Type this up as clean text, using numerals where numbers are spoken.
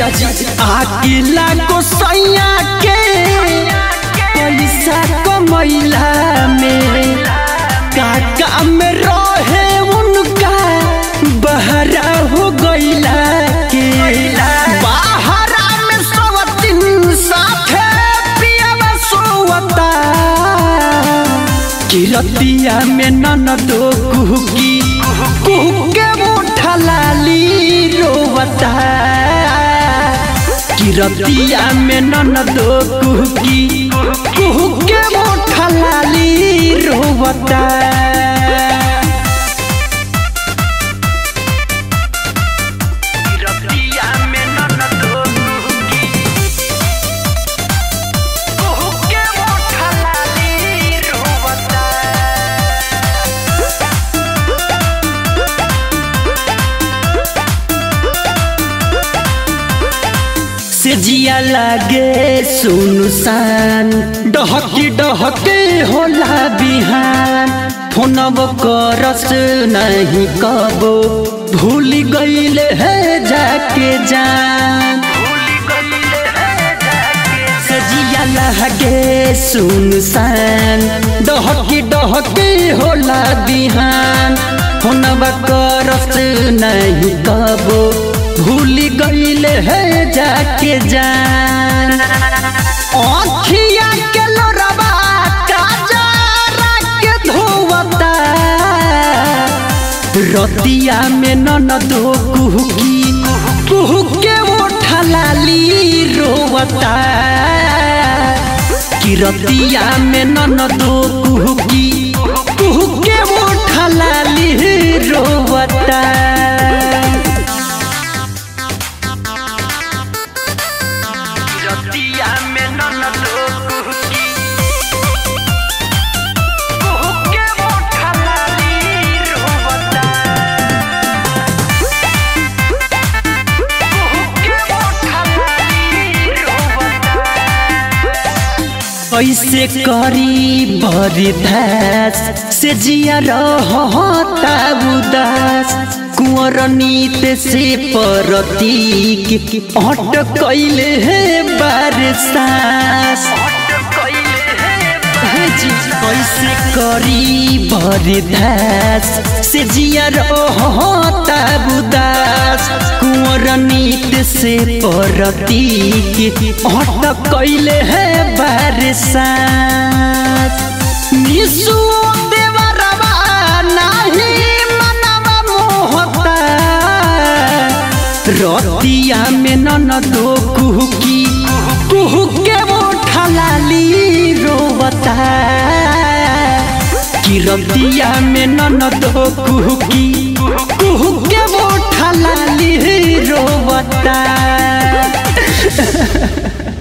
जी अकेला को सैया के पैसा कमैला में काका में रहे उनका बहरा हो गईला के बहरा में सवतिन साथे पियावा सोवता किरतिया में ननदो कुहकी कुहके मुठा लाली रोवता किरतिया में ननदो कुहकी कुहके मुठा लाली रोवता से जिया लागे सुनसान डहकी डहके होला बिहान फोनब करस नहीं कबो भूल गईले है जाके जान से जिया लागे सुनसान डहकी डहके होला बिहान फोनब करस नहीं कबो भूल गईले है जाके जान आँखिया के लोरबा काजरा के धोवता रतिया में ननदो कुहकी कुहके उठा लाली रोवता कि रतिया में ननदो कुहकी कुहके उठा लाली रोवता कैसे करी बरदास से जिया रहता उदास कुंवर नीत से परतीक अट कैले है बरसास कैसे करी बरदास से जिया रहता उदास कुंवर नीत से परतीक अट कैले है बरसास निसु देवरवा नहीं मनवा मोहता रतिया में ननदो कुहकी कुहके उठा लाली रोवता कि रतिया में ननदो कुहकी कुहके उठा लाली रोवता